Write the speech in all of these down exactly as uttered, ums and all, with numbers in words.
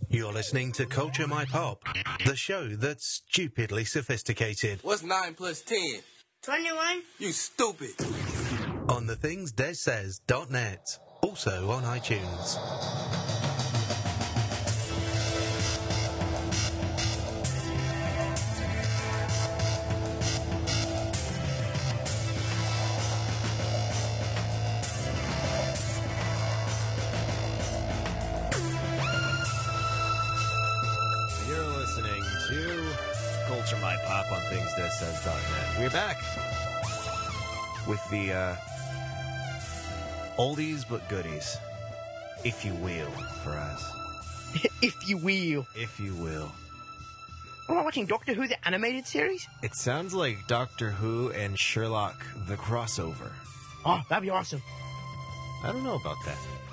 You're listening to Culture My Pop, the show that's stupidly sophisticated. What's nine plus ten? twenty-one. You stupid. On the things Des says dot net, also on iTunes. My pop on things that says dot net. We're back with the uh, oldies but goodies, if you will, for us. If you will. If you will. Am I watching Doctor Who, the animated series? It sounds like Doctor Who and Sherlock, the crossover. Oh, that'd be awesome. I don't know about that.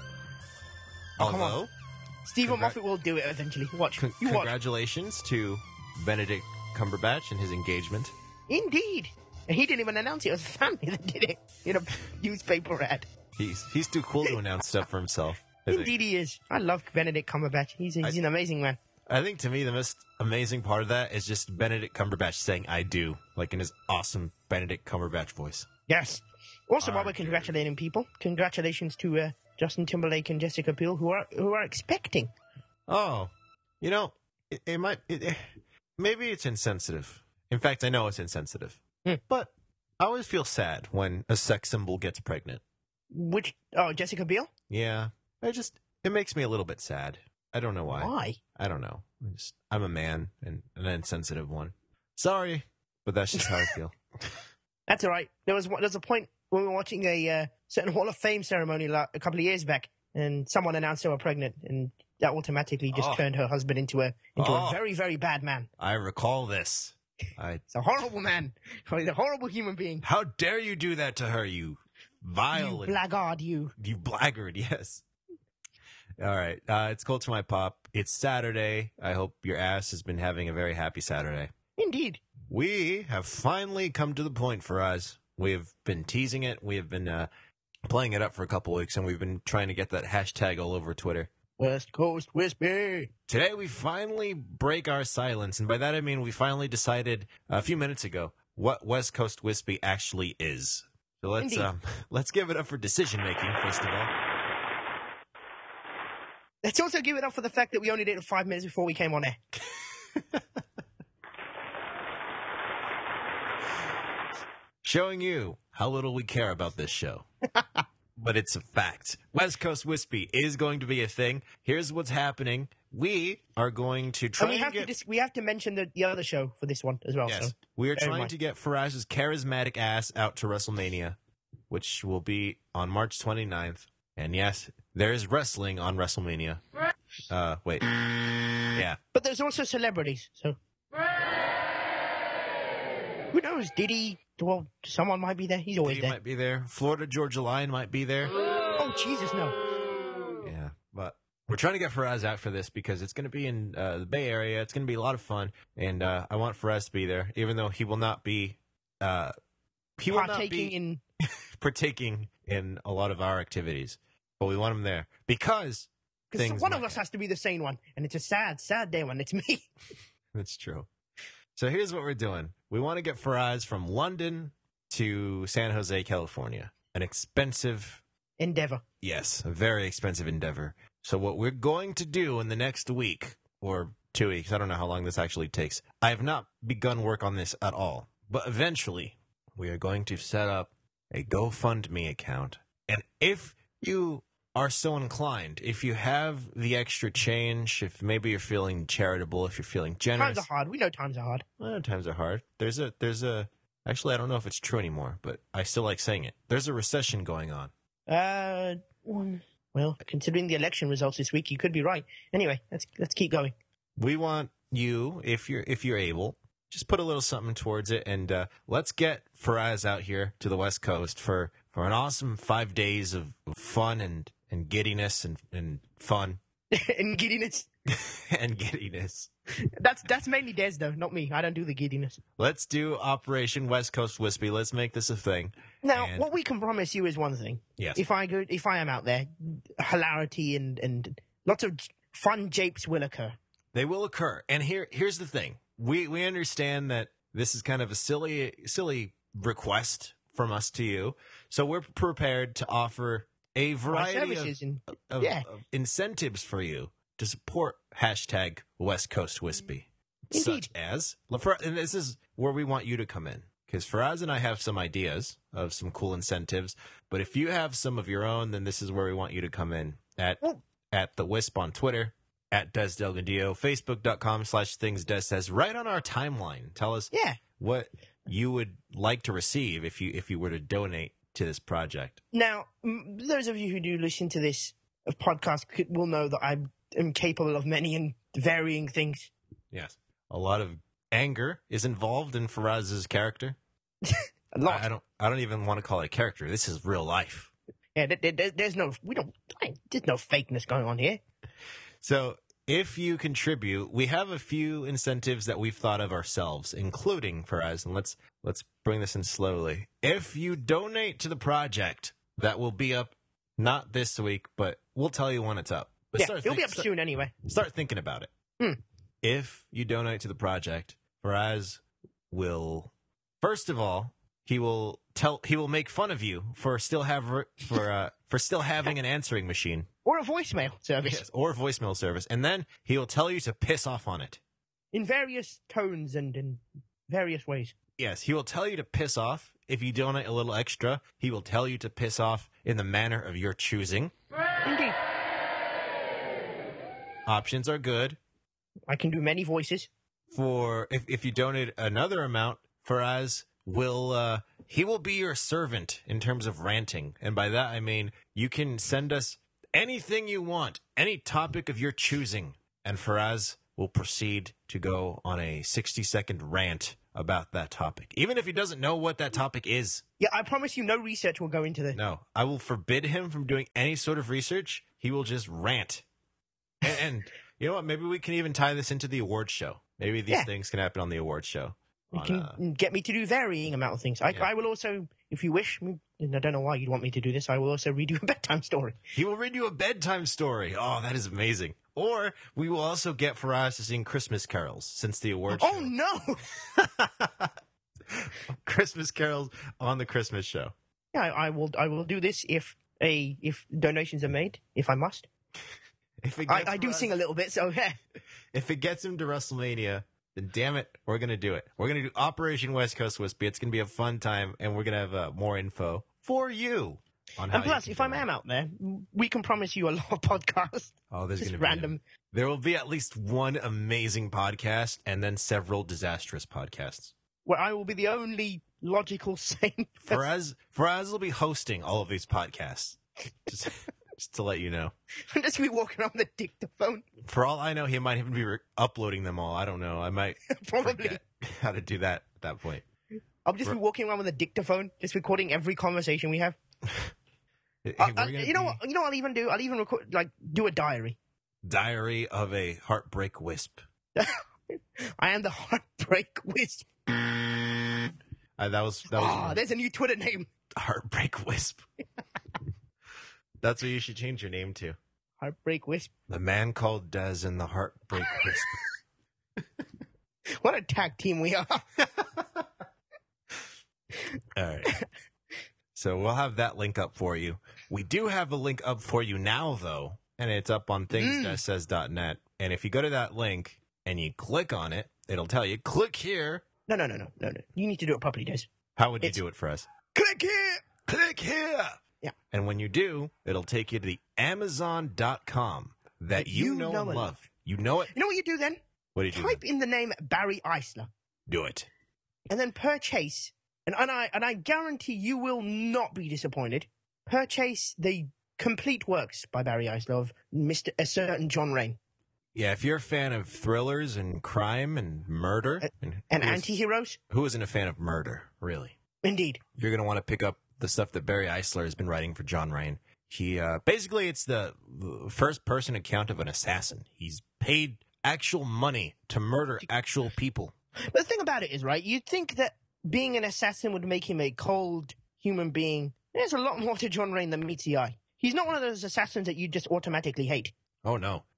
Oh, come Although, on. Stephen congra- Moffat will do it eventually. Watch. con- you watch. Congratulations to Benedict Cumberbatch and his engagement. Indeed. And he didn't even announce it. It was the family that did it in a newspaper ad. He's he's too cool to announce stuff for himself. I think. Indeed he is. I love Benedict Cumberbatch. He's, he's I- an amazing man. I think to me the most amazing part of that is just Benedict Cumberbatch saying "I do," like in his awesome Benedict Cumberbatch voice. Yes. Also, while I we're do. congratulating people, congratulations to uh, Justin Timberlake and Jessica Biel, who are who are expecting. Oh, you know, it, it might. It, it- maybe it's insensitive. In fact, I know it's insensitive. Hmm. But I always feel sad when a sex symbol gets pregnant. Which, oh, Jessica Biel? Yeah, I just it makes me a little bit sad. I don't know why. Why? I don't know. I'm, just, I'm a man and an insensitive one. Sorry, but that's just how I feel. That's all right. There was one- there was a point when we were watching a uh, certain Hall of Fame ceremony la- a couple of years back, and someone announced they were pregnant, and that automatically just Oh. turned her husband into a into Oh. a very, very bad man. I recall this. I. It's a horrible man. He's a horrible human being. How dare you do that to her, you vile You and blackguard, you. You blackguard, yes. All right. Uh, it's Culture My Pop. It's Saturday. I hope your ass has been having a very happy Saturday. Indeed. We have finally come to the point for us. We have been teasing it. We have been uh, playing it up for a couple weeks, and we've been trying to get that hashtag all over Twitter. West Coast Wispy. Today, we finally break our silence, and by that I mean we finally decided a few minutes ago what West Coast Wispy actually is. So let's Indeed. um, let's give it up for decision making first of all. Let's also give it up for the fact that we only did it five minutes before we came on air. Showing you how little we care about this show. But it's a fact. West Coast Wispy is going to be a thing. Here's what's happening. We are going to try And we and have get... to dis- we have to mention the, the other show for this one as well. Yes. So. We are bear in trying mind. to get Faraz's charismatic ass out to WrestleMania, which will be on March twenty-ninth. And yes, there is wrestling on WrestleMania. Uh, wait. Yeah. But there's also celebrities, so. Who knows? Diddy? Well, someone might be there. He's always He there. might be there. Florida Georgia Line might be there. Oh, Jesus, no. Yeah, but we're trying to get Faraz out for this because it's going to be in uh, the Bay Area. It's going to be a lot of fun, and uh, I want Faraz to be there, even though he will not be. Uh, he will not Partaking be in. partaking in a lot of our activities, but we want him there because Because things one of might- us has to be the sane one, and it's a sad, sad day when it's me. That's true. So here's what we're doing. We want to get Faraz from London to San Jose, California. An expensive, Endeavor. yes, a very expensive endeavor. So what we're going to do in the next week or two weeks, I don't know how long this actually takes. I have not begun work on this at all. But eventually, we are going to set up a GoFundMe account. And if you are so inclined, if you have the extra change, if maybe you're feeling charitable, if you're feeling generous. Times are hard. We know times are hard. Well, times are hard. There's a, there's a, actually, I don't know if it's true anymore, but I still like saying it. There's a recession going on. Uh, one- well, considering the election results this week, you could be right. Anyway, let's let's keep going. We want you, if you're, if you're able, just put a little something towards it, and uh, let's get Faraz out here to the West Coast for, for an awesome five days of fun and, and giddiness and, and fun and giddiness. and giddiness. That's that's mainly Des though, not me. I don't do the giddiness. Let's do Operation West Coast Wispy. Let's make this a thing. Now, And- what we can promise you is one thing. Yes. If I go, if I am out there, hilarity and and lots of fun japes will occur. They will occur. And here here's the thing. We we understand that this is kind of a silly silly request from us to you. So we're prepared to offer a My variety services of, and of, yeah. of incentives for you to support hashtag West Coast Wispy. Indeed. Such as, for- and this is where we want you to come in. Because Faraz and I have some ideas of some cool incentives. But if you have some of your own, then this is where we want you to come in at Well- at the Wisp on Twitter, at Des Delgadillo, Facebook.com slash things Des says, right on our timeline. Tell us Yeah. what you would like to receive if you if you were to donate to this project. Now, m- those of you who do listen to this uh, podcast could- will know that I am capable of many and varying things. Yes. A lot of anger is involved in Faraz's character. A lot. I, I don't I don't even want to call it a character. This is real life. Yeah, there, there, there's no, we don't, there's no fakeness going on here. So if you contribute, we have a few incentives that we've thought of ourselves, including Faraz, and let's let's bring this in slowly. If you donate to the project, that will be up not this week, but we'll tell you when it's up. But Yeah, start it'll be think- up start- soon anyway. Start thinking about it. Hmm. If you donate to the project, Faraz will, first of all, he will tell he will make fun of you for still have for uh, for still having an answering machine. Or a voicemail service Yes, or voicemail service, and then he will tell you to piss off on it. in various tones and in various ways. Yes, he will tell you to piss off. If you donate a little extra, he will tell you to piss off in the manner of your choosing. Indeed. Options are good. I can do many voices. For if, if you donate another amount, Faraz will uh, he will be your servant in terms of ranting, and by that I mean you can send us anything you want, any topic of your choosing, and Faraz will proceed to go on a sixty second rant about that topic, even if he doesn't know what that topic is. Yeah, I promise you no research will go into this. No, I will forbid him from doing any sort of research. He will just rant. And, and you know what? Maybe we can even tie this into the awards show. Maybe these Yeah. things can happen on the awards show. You On, can uh, get me to do varying amount of things. I, Yeah. I will also, if you wish, and I don't know why you'd want me to do this, I will also read you a bedtime story. he will read you a bedtime story. Oh, that is amazing. Or we will also get Faraz to sing Christmas carols since the awards Oh show. no! Christmas carols on the Christmas show. Yeah, I, I will. I will do this if a if donations are made. If I must, If it I, gets I do Faraz- sing a little bit. So yeah, If it gets him to WrestleMania, then damn it, we're going to do it. We're going to do Operation West Coast Wispy. It's going to be a fun time, and we're going to have uh, more info for you on how and plus, you if can I'm donate. am out there, we can promise you a lot of podcasts. Oh, there's Just going to be random. There will be at least one amazing podcast, and then several disastrous podcasts. Where I will be the only logical sane. Faraz, Faraz will be hosting all of these podcasts. Just, just to let you know. Just be walking around with a dictaphone. For all I know, he might even be re- uploading them all. I don't know. I might Probably. forget how to do that at that point. I'll just be walking around with a dictaphone, just recording every conversation we have. Hey, Uh, we're uh, gonna you know be what? You know what I'll even do? I'll even record, like, do a diary. Diary of a Heartbreak Wisp. I am the heartbreak wisp. Uh, that was that was Ah, there's a new Twitter name. Heartbreak Wisp. That's what you should change your name to. Heartbreak wisp. The man called Des and the Heartbreak Wisp. What a tag team we are. All right. So we'll have that link up for you. We do have a link up for you now, though, and it's up on things des says dot net. And if you go to that link and you click on it, it'll tell you, click here. No, no, no, no, no, no. You need to do it properly, Des. How would you It's- do it for us? Click here. Click here. Yeah. And when you do, it'll take you to the amazon dot com that That you, you know, know and and love. You know it? You know what you do then? What did you Type in the name Barry Eisler do? It. and then purchase. And, and I and I guarantee you will not be disappointed. Purchase the complete works by Barry Eisler of Mister a certain John Rain Yeah, if you're a fan of thrillers and crime and murder, and, and who is- anti-heroes. who isn't a fan of murder, really? Indeed. You're going to want to pick up the stuff that Barry Eisler has been writing for John Rain. He uh, basically it's the first person account of an assassin. He's paid actual money to murder actual people. But the thing about it is, right, you'd think that being an assassin would make him a cold human being. There's a lot more to John Rain than meets the eye. He's not one of those assassins that you just automatically hate. Oh no,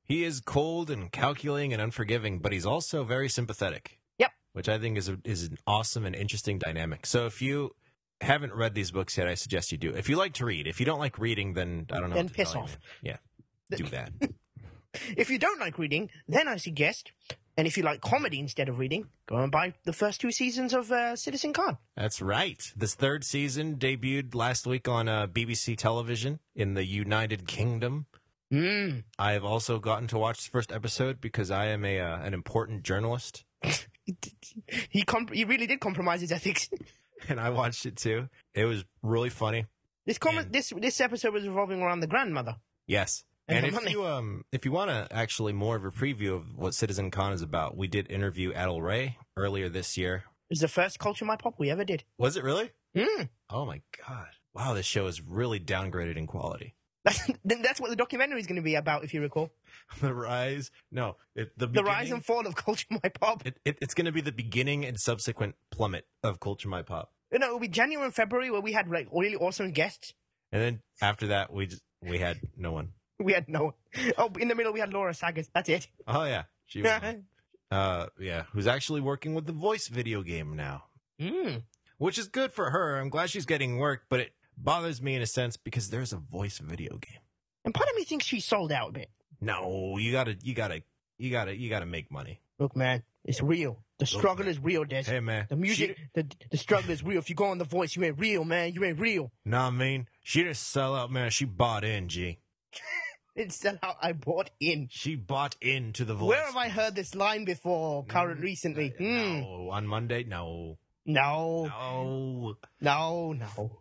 He is cold and calculating and unforgiving, but he's also very sympathetic. Yep. Which I think is a, is an awesome and interesting dynamic. So if you haven't read these books yet, I suggest you do. If you like to read, if you don't like reading, then I don't know. Then what to piss tell you, off. man. Yeah, do that. If you don't like reading, then I suggest, and if you like comedy instead of reading, go and buy the first two seasons of uh, Citizen Khan. That's right. This third season debuted last week on uh, B B C television in the United Kingdom. Mm. I have also gotten to watch the first episode because I am a uh, an important journalist, he comp- he really did compromise his ethics. and I watched it too. It was really funny. This com- And- this this episode was revolving around the grandmother. Yes. And And the if money. you um if you want to actually more of a preview of what Citizen Khan is about, we did interview Adel Ray earlier this year. It was the first Culture My Pop we ever did. Was it really? Mm. Oh my god! Wow, this show is really downgraded in quality. That's, then that's what the documentary is going to be about, if you recall. The rise, no, it, the The rise beginning- and fall of Culture My Pop. It, it, it's going to be the beginning and subsequent plummet of Culture My Pop, You know, it'll be January and February where we had like really awesome guests. and then after that we just we had no one. We had no. Oh, in the middle we had Laura Saggers. That's it. Oh yeah, she was, uh yeah, who's actually working with the Voice video game now, Mm. which is good for her. I'm glad she's getting work, but it bothers me in a sense because there's a Voice video game. And part of me thinks she sold out a bit. No, you gotta, you gotta, you gotta, you gotta make money. Look, man, it's real. The struggle man. is real, Des. Hey man, The music, the the struggle is real. If you go on The Voice, you ain't real, man. You ain't real. She, nah, I mean, she didn't sell out, man. She bought in, G. It's sell out. I bought in. She bought into the Voice. Where have I heard this line before? Current, recently? Hmm. No, on Monday, no, No, no. no, no.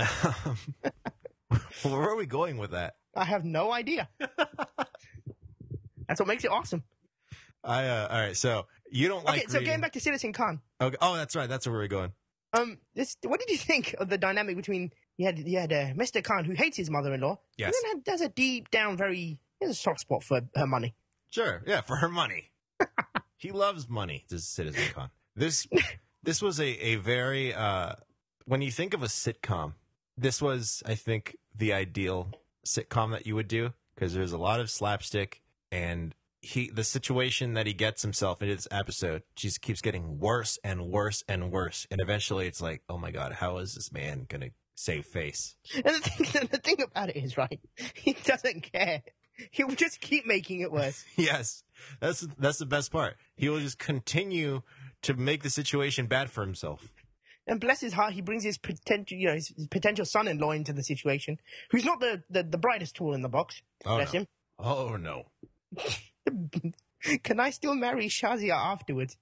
Where are we going with that? I have no idea. That's what makes it awesome. I uh, all right. So you don't like Okay, so reading. getting back to Citizen Khan. Okay. Oh, that's right. That's where we're going. Um, this. What did you think of the dynamic between you had you had uh, Mister Khan, who hates his mother-in-law, Yes. and then had, does a deep down very he has a soft spot for her money. Sure. Yeah, for her money. He loves money. This is Citizen Khan. This this was a a very uh when you think of a sitcom, this was I think the ideal sitcom that you would do because there's a lot of slapstick and he the situation that he gets himself into this episode just keeps getting worse and worse and worse, and eventually it's like, oh my god, how is this man gonna save face? And the thing, the thing about it is, right, he doesn't care. He'll just keep making it worse. Yes, that's that's the best part. He will just continue to make the situation bad for himself. And bless his heart, he brings his potential, you know, his, his potential son-in-law into the situation, who's not the, the, the brightest tool in the box. Oh, bless no. him. Oh no. Can I still marry Shazia afterwards?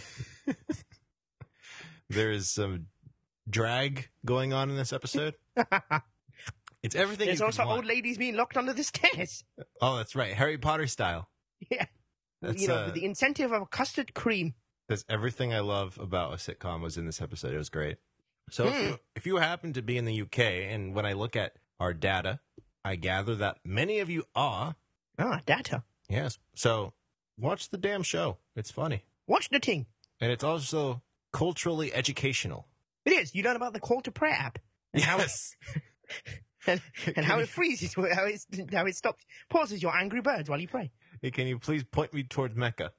There is some drag going on in this episode. It's everything. There's you also could want. old ladies being locked under the stairs. Oh, that's right, Harry Potter style. Yeah. That's, you know, uh, with the incentive of custard cream. That's everything I love about a sitcom was in this episode. It was great. So if, Hmm. you, if you happen to be in the U K, and when I look at our data, I gather that many of you are. Ah, data. Yes. So watch the damn show. It's funny. Watch the thing. And it's also culturally educational. It is. You learn about the call to prayer app. And how it, Yes. and, and Can how you- it freezes, how it, how it stops, pauses your angry birds while you pray. Hey, can you please point me towards Mecca?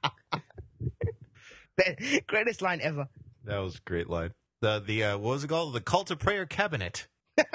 The greatest line ever. That was a great line. The the uh, what was it called? The Call to Prayer Cabinet.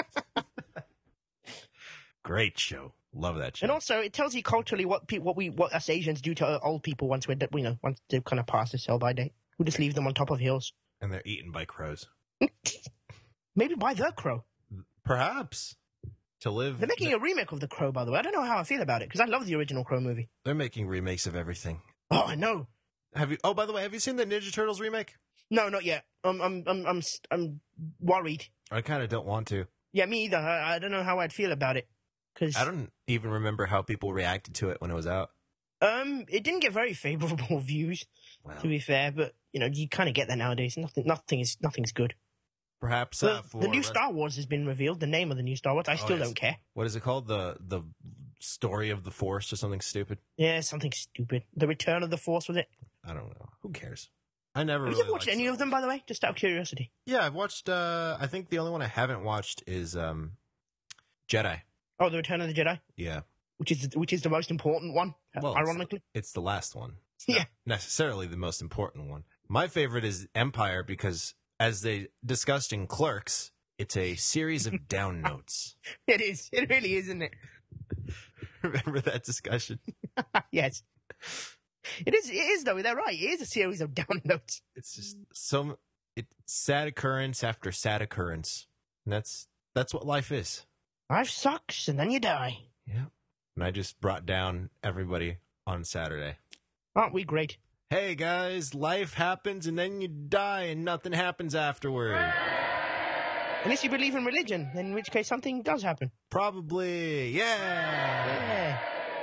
Great show. Love that show. And also, it tells you culturally what pe- what we what us Asians do to old people once we're you know once they kind of pass the sell by date. We just leave them on top of hills. And they're eaten by crows. Maybe by the Crow. Perhaps to live. They're making a remake of the Crow, by the way. I don't know how I feel about it because I love the original Crow movie. They're making remakes of everything. Oh, I know. Have you? Oh, by the way, have you seen the Ninja Turtles remake? No, not yet. I'm I'm I'm I'm I'm worried. I kind of don't want to. Yeah, me either. I, I don't know how I'd feel about it because I don't even remember how people reacted to it when it was out. um it didn't get very favorable views. Wow. To be fair, but you know you kind of get that nowadays. Nothing nothing is nothing's good. Perhaps The, uh, for the new rest- Star Wars has been revealed. The name of the new Star Wars. I still yes. don't care. What is it called? The the story of the Force or something stupid? Yeah, something stupid. The Return of the Force, was it? I don't know. Who cares? I never. Have really you ever watched liked any Star of them, by the way? Just out of curiosity. Yeah, I've watched. Uh, I think the only one I haven't watched is um, Jedi. Oh, The Return of the Jedi. Yeah, which is which is the most important one, Well, it's- ironically. It's the last one. It's Yeah. not necessarily the most important one. My favorite is Empire because, as they discussed in Clerks, it's a series of down notes. It is. It really is, isn't it? Remember that discussion? Yes. It is. It is though. They're right. It is a series of down notes. It's just some it's sad occurrence after sad occurrence. And that's that's what life is. Life sucks, and then you die. Yeah. And I just brought down everybody on Saturday. Aren't we great? Hey guys, life happens and then you die and nothing happens afterward. Unless you believe in religion, in which case something does happen. Probably, yeah. Yeah.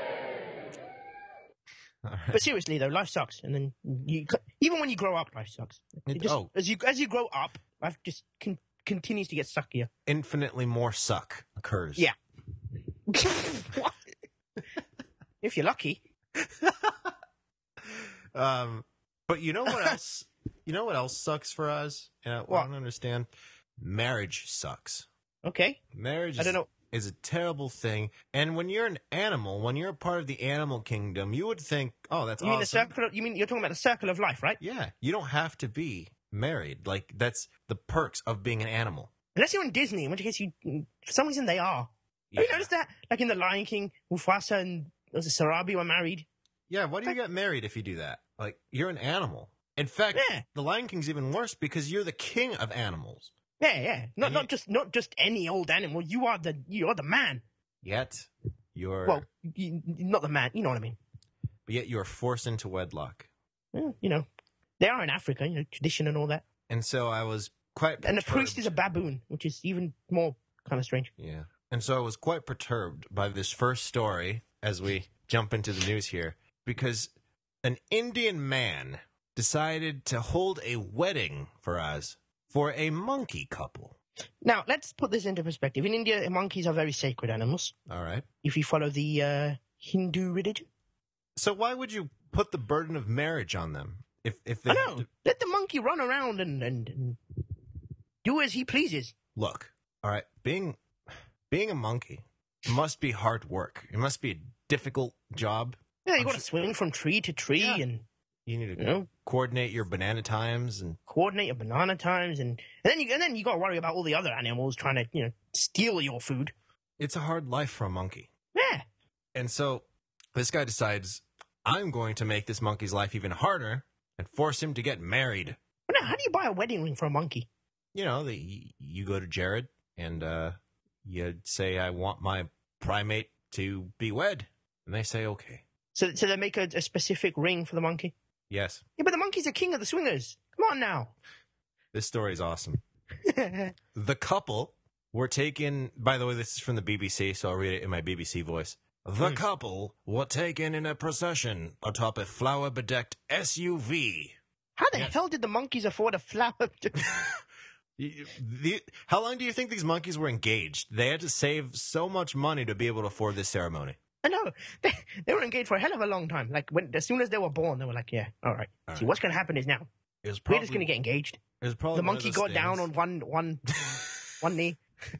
All right. But seriously though, life sucks, and then you even when you grow up, life sucks. It It- just, oh. as you as you grow up, life just con- continues to get suckier. Infinitely more suck occurs. Yeah. What? If you're lucky. Um, but you know what else? You know what else sucks for us? Uh, What? I don't understand. Marriage sucks. Okay. Marriage I is, don't know. is a terrible thing. And when you're an animal, when you're a part of the animal kingdom, you would think, oh, that's You mean the awesome. circle? Of, you mean you're talking about the circle of life, right? Yeah, you don't have to be married. Like, that's the perks of being an animal. Unless you're in Disney, in which case you, for some reason, they are. Have you noticed that? Like in the Lion King, Mufasa and was it Sarabi were married. Yeah, why do you get married if you do that? Like, you're an animal. In fact, Yeah. the Lion King's even worse because you're the king of animals. Yeah, yeah. Not And not you- just not just any old animal. You are the you are the man. Yet, you're Well, you, not the man. You know what I mean? but yet you're forced into wedlock. Yeah, you know, they are in Africa. You know, tradition and all that. And so I was quite And the priest perturbed. is a baboon, which is even more kind of strange. Yeah. And so I was quite perturbed by this first story as we jump into the news here because an Indian man decided to hold a wedding for us for a monkey couple. Now, let's put this into perspective. In India, monkeys are very sacred animals. All right. If you follow the uh, Hindu religion, So why would you put the burden of marriage on them if if they I have know. to- Let the monkey run around and, and, and do as he pleases. look? All right, being being a monkey must be hard work. It must be a difficult job. Yeah, you I'm got to sure- swing from tree to tree Yeah. and You need to you know coordinate your banana times and coordinate your banana times, and, and then you and then you got to worry about all the other animals trying to you know steal your food. it's a hard life for a monkey. Yeah, And so this guy decides, I'm going to make this monkey's life even harder and force him to get married. but now how do you buy a wedding ring for a monkey? You know, the, you go to Jared and uh, you say, I want my primate to be wed. And they say, okay. So so they make a, a specific ring for the monkey. Yes, Yeah, but the monkey's a king of the swingers. Come on now. this story is awesome. The couple were taken, by the way, this is from the B B C, so I'll read it in my B B C voice. The Hmm. couple were taken in a procession atop a flower-bedecked S U V. How the Yes. hell did the monkeys afford a flower? You- the- how long do you think these monkeys were engaged? They had to save so much money to be able to afford this ceremony. I know. They, they were engaged for a hell of a long time. Like, when as soon as they were born, they were like, yeah, all right. All See, right. what's going to happen is now. It was We're probably just going to get engaged. It was probably The one of monkey those got down things- on one, one, one knee.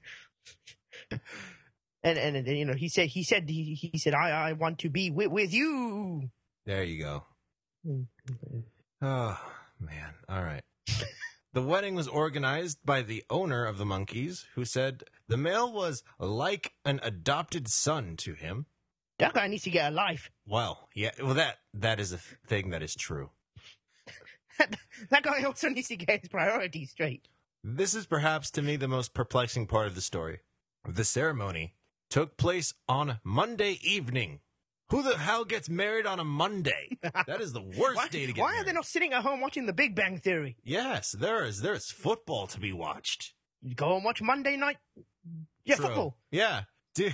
and, and, and, you know, he said, he said, he, he said, I, I want to be with, with you. There you go. Mm-hmm. Oh man! All right. The wedding was organized by the owner of the monkeys, who said the male was like an adopted son to him. That guy needs to get a life. Well, yeah. Well, that that is a th- thing that is true. That guy also needs to get his priorities straight. This is perhaps to me the most perplexing part of the story. The ceremony took place on Monday evening. Who the hell gets married on a Monday? That is the worst Why, day to get why married. are they not sitting at home watching The Big Bang Theory? Yes, there is there is football to be watched. You go and watch Monday night. Yeah, True. football. Yeah. Dude.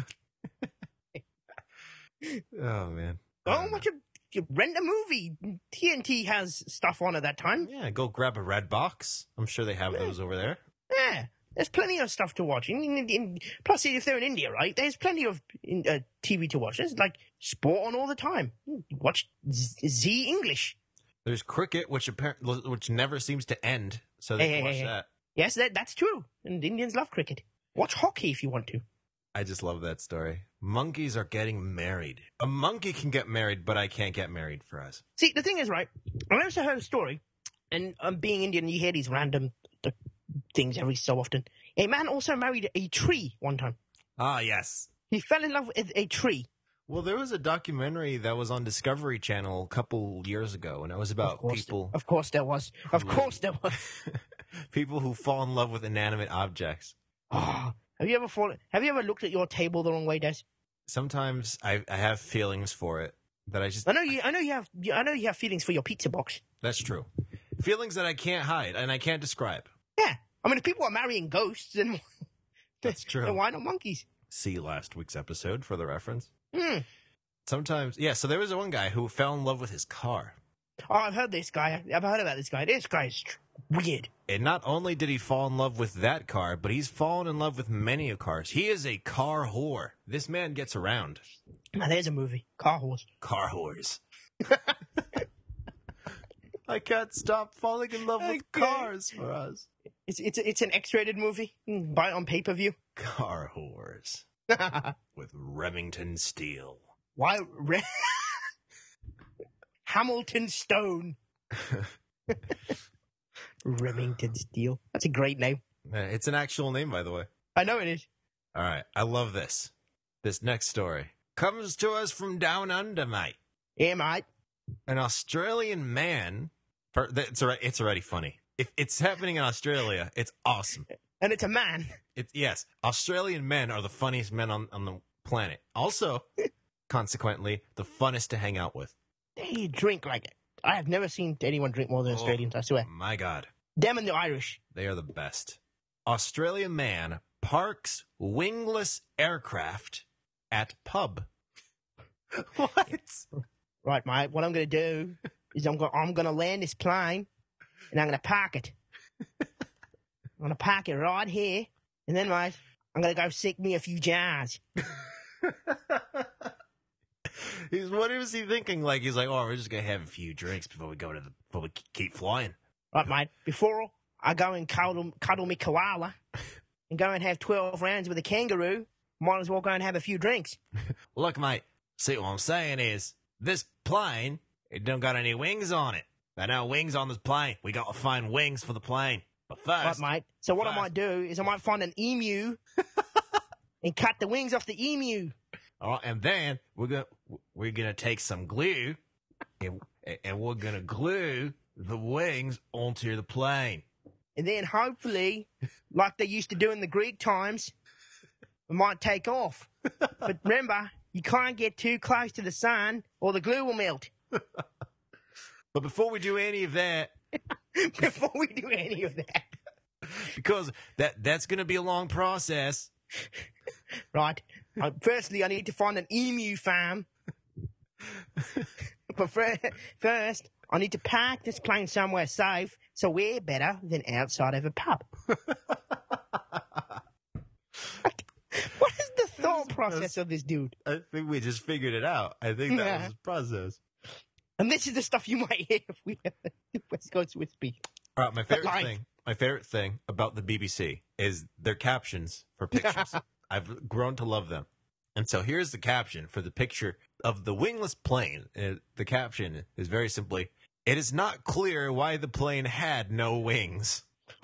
Oh man. Go I and don't watch a you rent a movie. T N T has stuff on at that time. know. Yeah, go grab a red box. I'm sure they have those over there. Yeah, there's plenty of stuff to watch. In, in, in, plus, if they're in India, right, there's plenty of in, uh, T V to watch. There's like sport on all the time. You watch Z, Z English. There's cricket, which apparently which never seems to end, so they Hey, can hey, watch hey, hey. that. Yes, that, that's true. And Indians love cricket. Watch hockey if you want to. I just love that story. Monkeys are getting married. A monkey can get married, but I can't get married for us. See, the thing is, right, I also heard a story, and um, being Indian, you hear these random th- things every so often. A man also married a tree one time. Ah, yes. He fell in love with a tree. Well, there was a documentary that was on Discovery Channel a couple years ago, and it was about Of course, people of course there was. Of course there was. people who fall in love with inanimate objects. Oh, have you ever fallen? Have you ever looked at your table the wrong way, Des? Sometimes I, I have feelings for it that I just... I know you. I know you have. I know you have feelings for your pizza box. That's true. Feelings that I can't hide and I can't describe. Yeah, I mean, if people are marrying ghosts, then That's true. then why not monkeys? See last week's episode for the reference. Hmm. Sometimes, yeah, so there was one guy who fell in love with his car. Oh, I've heard this guy. I've heard about this guy. This guy is tr- weird. And not only did he fall in love with that car, but he's fallen in love with many cars. He is a car whore. This man gets around. Now, there's a movie. Car Horse. Car whores. I can't stop falling in love with Okay. cars for us. It's it's it's an X-rated movie. Mm, buy it on pay-per-view. Car whores. With Remington Steel. Why? Re- Hamilton Stone. Remington Steel. That's a great name. Uh, It's an actual name, by the way. I know it is. All right, I love this. This next story comes to us from down under, mate. Yeah, mate. An Australian man. Per, it's already, it's already funny. If it's happening in Australia, it's awesome. And it's a man. It's yes, Australian men are the funniest men on, on the planet. Also, consequently, the funnest to hang out with. They drink like it. I have never seen anyone drink more than Australians, I swear. Oh, my God, Them and the Irish. they are the best. Australian man parks wingless aircraft at pub. What? Right, mate. What I'm going to do is I'm going I'm going to land this plane and I'm going to park it. I'm going to park it right here. And then, mate, I'm going to go sick me a few jars. He's what was he thinking? Like he's like, oh, we're just gonna have a few drinks before we go to the before we keep flying. Right, mate. Before I go and cuddle, cuddle me koala and go and have twelve rounds with a kangaroo, might as well go and have a few drinks. Look, mate. See what I'm saying is this plane it don't got any wings on it. There are no wings on this plane. We got to find wings for the plane. But first, Right, mate. So what I first- might do is I might find an emu and cut the wings off the emu. all right, and then we're gonna we're gonna take some glue and, and we're gonna glue the wings onto the plane. And then hopefully, like they used to do in the Greek times, it might take off. But remember, you can't get too close to the sun or the glue will melt. But before we do any of that, Before we do any of that. because that that's gonna be a long process. Right. Uh, firstly, I need to find an emu farm. But fir- first, I need to park this plane somewhere safe, so we're better than outside of a pub. What is the thought process of this dude? I think we just figured it out. I think that Yeah. was the process. And this is the stuff you might hear if we West Coast Wispy. All right, my favorite Like- thing, my favorite thing about the B B C is their captions for pictures. I've grown to love them. And so here's the caption for the picture of the wingless plane. Uh, the caption is very simply, "It is not clear why the plane had no wings."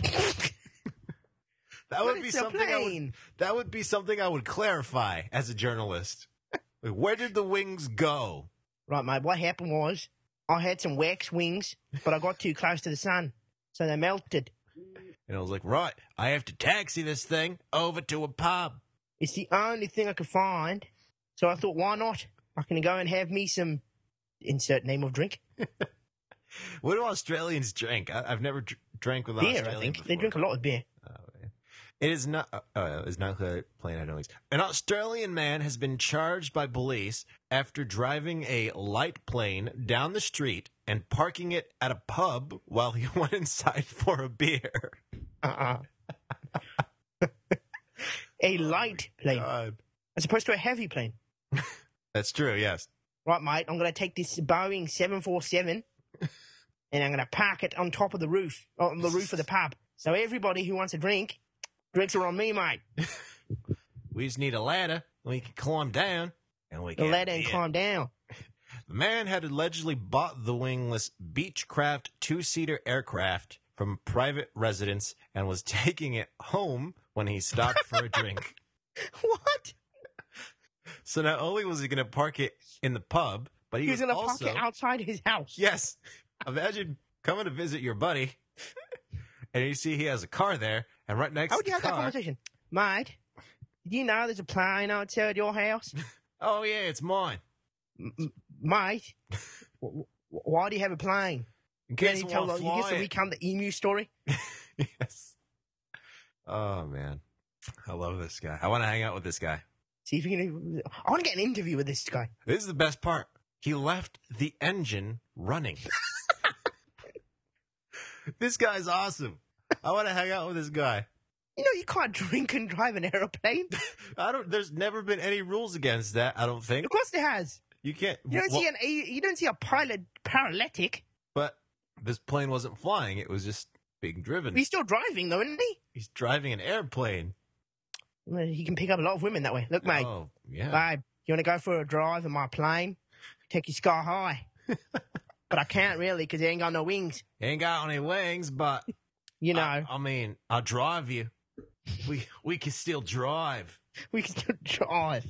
That But would be it's a something I would, plane. that would be something I would clarify as a journalist. Like, where did the wings go? Right, mate, what happened was I had some wax wings, but I got too close to the sun, so they melted. And I was like, right, I have to taxi this thing over to a pub. It's the only thing I could find, so I thought, why not? I can go and have me some insert name of drink. What do Australians drink? I, I've never dr- drank with an Beer, Australian I think. before. They drink a lot of beer. It is not. Uh, uh, is not uh, playing had no wings. An Australian man has been charged by police after driving a light plane down the street and parking it at a pub while he went inside for a beer. Uh-uh. A light plane, God. as opposed to a heavy plane. That's true. Yes. Right, mate, I'm going to take this Boeing seven forty-seven and I'm going to park it on top of the roof, on the roof of the pub. So everybody who wants a drink, drinks are on me, mate. We just need a ladder. We can climb down, and we The can. ladder and yeah. climb down. The man had allegedly bought the wingless Beechcraft two-seater aircraft from a private residence and was taking it home when he stopped for a drink. What? So not only was he going to park it in the pub, but he, He was was going to also park it outside his house. yes. Imagine coming to visit your buddy, and you see he has a car there, and right next How to would the you have that car. conversation? Mate, did you know there's a plane outside your house? Oh yeah, it's mine. M- m- Mate, w- w- why do you have a plane? In Then case he you told, want he to gets fly to it. recount the emu story. Yes. Oh man, I love this guy. I want to hang out with this guy. See if you can. I want to get an interview with this guy. This is the best part. He left the engine running. This guy's awesome. I want to hang out with this guy. You know, you can't drink and drive an aeroplane. I don't. There's never been any rules against that. I don't think Of course, there has. you can't. You don't well, see an a, you don't see a pilot paralytic. but this plane wasn't flying. It was just being driven. He's still driving though, isn't he? He's driving an airplane. Well, he can pick up a lot of women that way. Look, mate, Oh yeah. babe, you want to go for a drive in my plane? Take you sky high. But I can't really because he ain't got no wings. Ain't got any wings, but You know, I, I mean, I'll drive you. We we can still drive. we can still drive.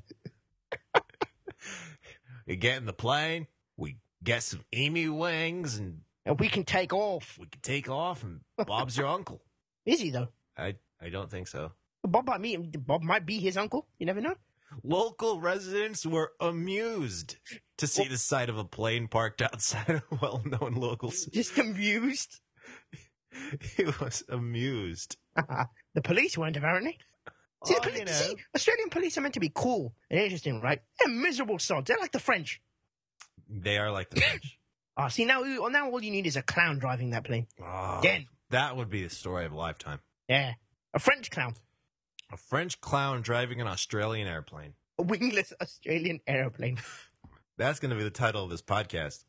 We get in the plane. We get some emu wings, and And we can take off. we can take off. And Bob's your uncle. Is he though? I I don't think so. Bob might be Bob might be his uncle. You never know. Local residents were amused to see the sight of a plane parked outside a well-known local city. Just amused. He was amused. The police weren't apparently. See, the Oh, police, you know. see, Australian police are meant to be cool and interesting, right? They're miserable sods. They're like the French. They are like the French. Oh, see now, well, now all you need is a clown driving that plane. Oh, Again. that would be the story of a lifetime. Yeah, a French clown, A French clown driving an Australian airplane. a wingless Australian aeroplane. That's going to be the title of this podcast.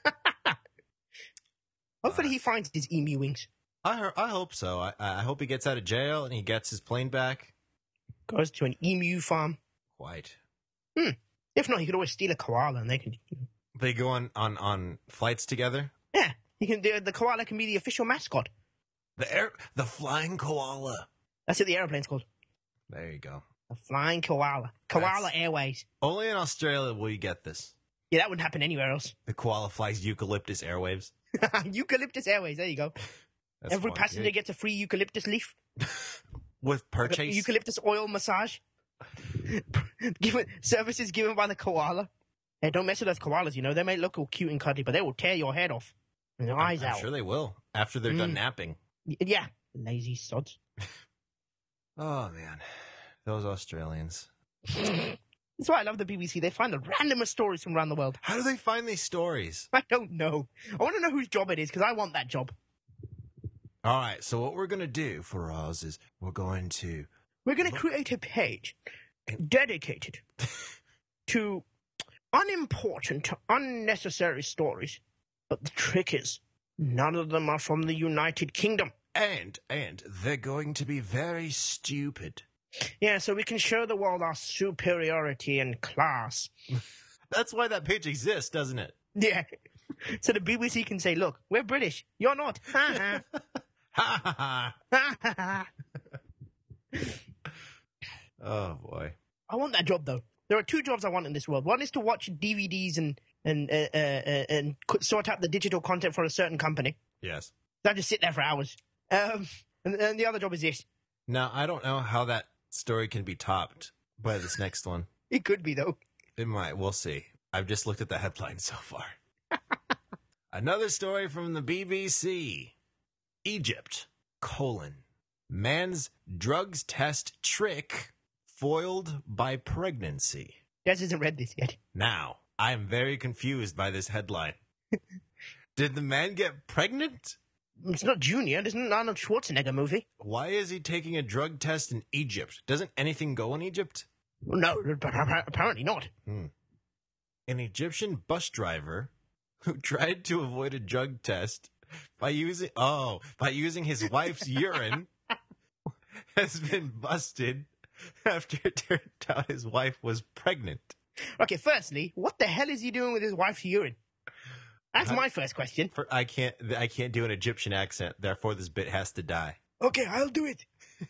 Hopefully, he finds his emu wings. I heard, I hope so. I, I hope he gets out of jail and he gets his plane back. Goes to an emu farm. Quite. If not, he could always steal a koala, and they can. They go on, on, on flights together. Yeah, he can. The, the koala can be the official mascot. The air, the flying koala. That's what the aeroplane's called. There you go. The flying koala. Koala That's- Airways. Only in Australia will you get this. Yeah, that wouldn't happen anywhere else. The koala flies eucalyptus airwaves. Eucalyptus Airways. There you go. That's Every fun. passenger gets a free eucalyptus leaf. With purchase. Eucalyptus oil massage. given services given by the koala. Hey, don't mess with those koalas. You know they may look all cute and cuddly, but they will tear your head off and your eyes I'm out. sure they will after they're done Mm. napping. Y- Yeah, lazy sods. Oh man, those Australians. That's why I love the B B C. They find the randomest stories from around the world. How do they find these stories? I don't know. I want to know whose job it is because I want that job. All right, so what we're gonna do for Oz is we're going to We're going to create a page dedicated to unimportant, unnecessary stories. But the trick is, none of them are from the United Kingdom. and and they're going to be very stupid. Yeah, so we can show the world our superiority and class. That's why that page exists, doesn't it? Yeah. So the B B C can say, look, we're British. You're not. Ha Ha ha ha! ha. Ha ha. Oh boy. I want that job, though. There are two jobs I want in this world. One is to watch D V Ds and and uh, uh, uh, and co- sort out the digital content for a certain company. Yes. I just sit there for hours. Um, and, and the other job is this. Now I don't know how that story can be topped by this next one. It could be, though. It might. We'll see. I've just looked at the headline so far. Another story from the B B C. Egypt, colon. Man's drugs test trick foiled by pregnancy. Des hasn't read this yet. Now, I am very confused by this headline. Did the man get pregnant? It's not Junior. There's an Arnold Schwarzenegger movie. Why is he taking a drug test in Egypt? Doesn't anything go in Egypt? No, but appa- apparently not. An Egyptian bus driver who tried to avoid a drug test by using oh by using his wife's urine has been busted after it turned out his wife was pregnant. Okay, firstly, what the hell is he doing with his wife's urine? That's Huh? my first question. For I can't I can't do an Egyptian accent, therefore this bit has to die. Okay, I'll do it.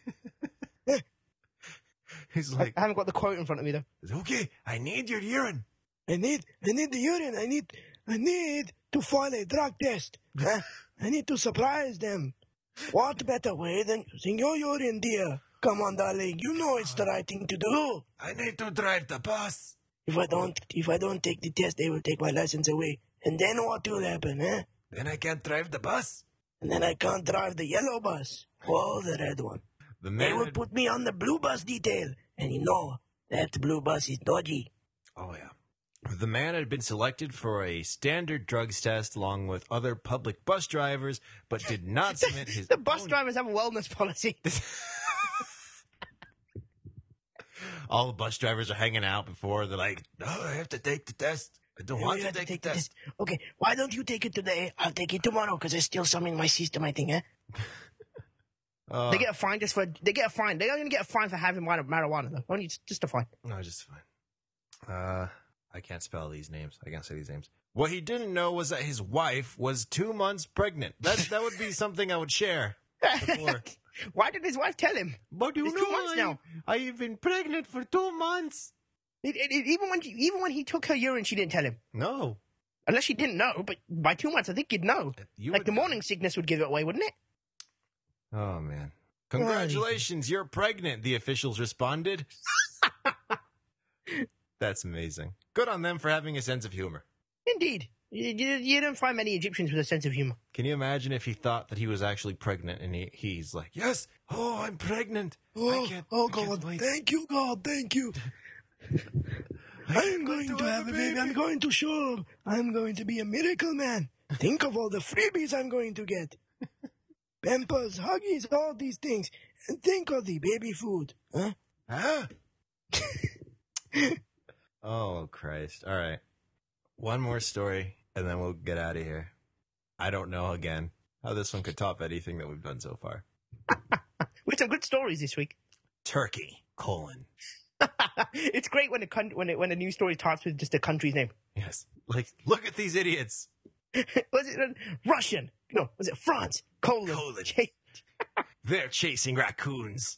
He's I, like, I haven't got the quote in front of me though. okay, I need your urine. I need, I need the urine. I need, I need to file a drug test. Huh? I need to surprise them. What better way than using your urine, dear? Come on, darling. You know it's the right thing to do. I need to drive the bus. If I don't, if I don't take the test, they will take my license away. And then what will happen, eh? Then I can't drive the bus. And then I can't drive the yellow bus or the red one. The They man will had- put me on the blue bus detail. And you know, that blue bus is dodgy. Oh yeah. The man had been selected for a standard drugs test along with other public bus drivers, but did not submit his The bus own- drivers have a wellness policy. All the bus drivers are hanging out before they're like, no, I have to take the test. I don't want You to have take, take the test. Okay, why don't you take it today? I'll take it tomorrow because there's still some in my system, I think, eh? Uh, They get a fine just for, they get a fine. They're going to get a fine for having mar- marijuana, though. Only just, just a fine. No, just fine. Uh, I can't spell these names. I can't say these names. What he didn't know was that his wife was two months pregnant. That that would be something I would share. Before. Why did his wife tell him? But you It's know, two months I, now. I've been pregnant for two months. It, it, it- even when she, even when he took her urine, she didn't tell him. No, Unless she didn't know, but by two months, I think you'd know. you Like would- the morning sickness would give it away, wouldn't it? Oh man! Congratulations, you're pregnant. The officials responded. That's amazing. Good on them for having a sense of humor. Indeed. You, you, you don't find many Egyptians with a sense of humor. Can you imagine if he thought that he was actually pregnant and he, he's like, yes, oh, I'm pregnant. Oh, I can't, oh I can't God, wait." thank you, God, thank you. I'm going to have a baby. I'm going to show. I'm going to be a miracle man. Think of all the freebies I'm going to get. Pampers, Huggies, all these things. And think of the baby food. Huh? Huh? Oh, Christ. All right. One more story, and then we'll get out of here. I don't know, again, how this one could top anything that we've done so far. With some good stories this week. Turkey, colon. It's great when a con- when it, when a news story starts with just a country's name. Yes. Like, look at these idiots. Was it uh, Russian? No, was it France? Colon. Colon. Ch- They're chasing raccoons.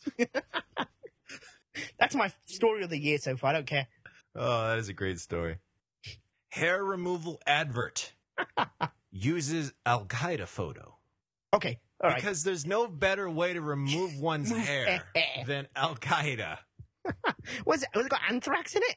That's my story of the year so far. I don't care. Oh, that is a great story. Hair removal advert uses Al Qaeda photo. Okay, all right. Because there's no better way to remove one's hair than Al Qaeda. Was it? Was it got anthrax in it?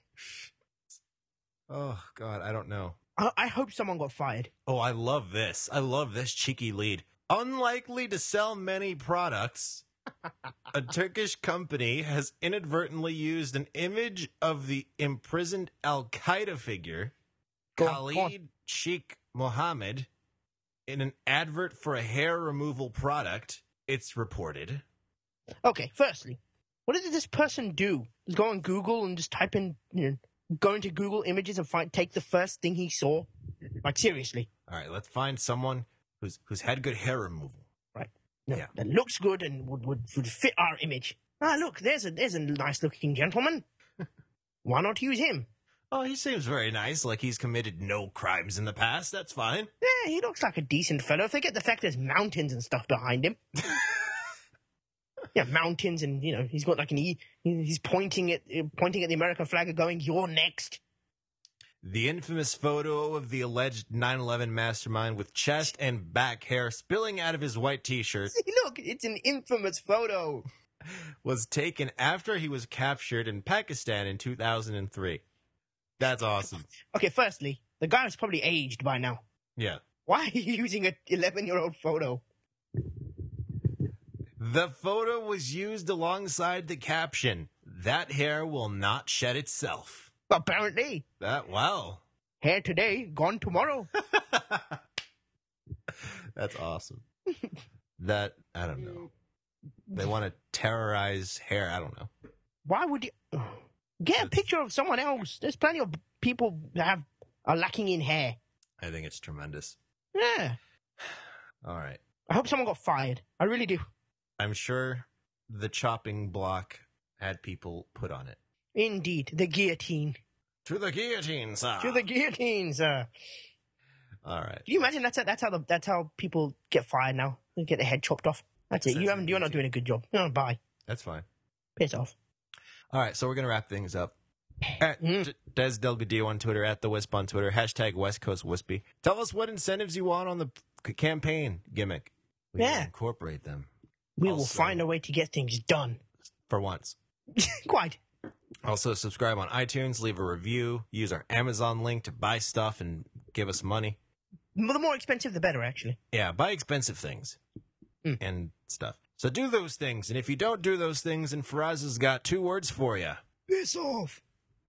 Oh, God, I don't know. I, I hope someone got fired. Oh, I love this. I love this cheeky lead. Unlikely to sell many products, a Turkish company has inadvertently used an image of the imprisoned Al Qaeda figure, Go on, go on. Khalid Sheikh Mohammed, in an advert for a hair removal product. It's reported. Okay, firstly, what did this person do? Just go on Google and just type in, you know, go into Google Images and find take the first thing he saw. Like seriously, All right, let's find someone who's who's had good hair removal. no, Yeah. that looks good and would, would would fit our image. Ah, look, there's a there's a nice looking gentleman. Why not use him? Oh, he seems very nice, like he's committed no crimes in the past. That's fine. Yeah, he looks like a decent fellow. Forget the fact there's mountains and stuff behind him. Yeah, mountains, and you know he's got like an e. He's pointing at pointing at the American flag and going, "You're next." The infamous photo of the alleged nine eleven mastermind with chest and back hair spilling out of his white t-shirt Look, it's an infamous photo. was taken after he was captured in Pakistan in two thousand three. That's awesome. Okay, firstly, the guy was probably aged by now. Yeah. Why are you using an eleven-year-old photo? The photo was used alongside the caption, "That hair will not shed itself." Apparently, That, wow. hair today, gone tomorrow. That's awesome. That, I don't know. They want to terrorize hair. I don't know. Why would you get a picture of someone else? There's plenty of people that have are lacking in hair. I think it's tremendous. Yeah, All right. I hope someone got fired. I really do. I'm sure the chopping block had people put on it. Indeed, the guillotine. To the guillotine, sir. To the guillotine, sir. All right. Can you imagine that's how, that's how the, that's how people get fired now? They get their head chopped off. That's it. Says You haven't. the You're not doing a good job. No, bye. That's fine. Piss off. All right, so we're going to wrap things up. At Mm. D- Des Delgadillo on Twitter, at The Wisp on Twitter, hashtag West Coast Wispy. Tell us what incentives you want on the c- campaign gimmick. We Yeah. will incorporate them We will Also- find a way to get things done. for once. Quite. Also, subscribe on iTunes, leave a review, use our Amazon link to buy stuff and give us money. The more expensive, the better, actually. Yeah, buy expensive things Mm. and stuff. So do those things, and if you don't do those things, then Faraz has got two words for you. Piss off.